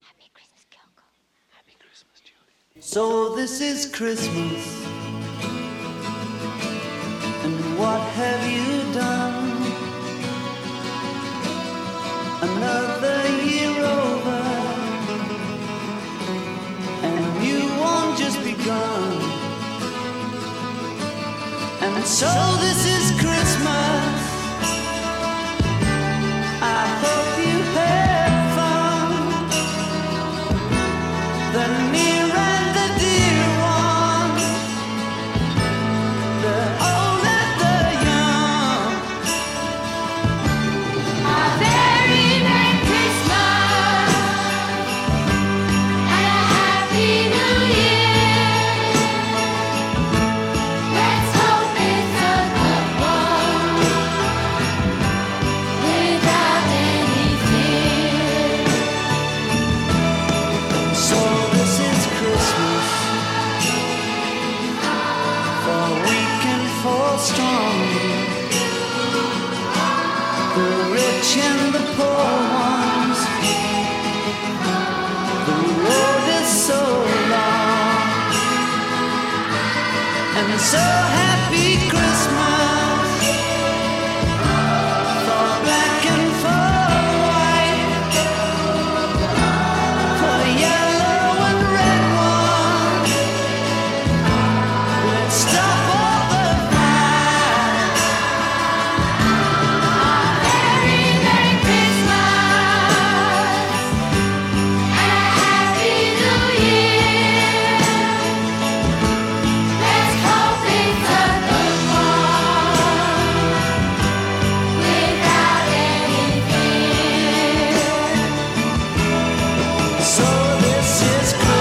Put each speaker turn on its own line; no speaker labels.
Happy Christmas, Kyoko.
Happy Christmas, Julie.
So this is Christmas, and what have you done? Another year over, and a new one just begun. And so this is Christmas. I hope you had fun. The near and the dear ones, the old and the young.
A very Merry Christmas and a Happy New Year. Let's hope it's a good one without any fear.
So this is Christmas, for weak and for strong, the rich and the poor ones. The road is so long, and so happy Christmas for black and for white, for yellow and red ones. Let's stop all the fight.
Very Merry Christmas and a Happy New Year. Let's hope it's a good one without any fear.
So this is Christmas.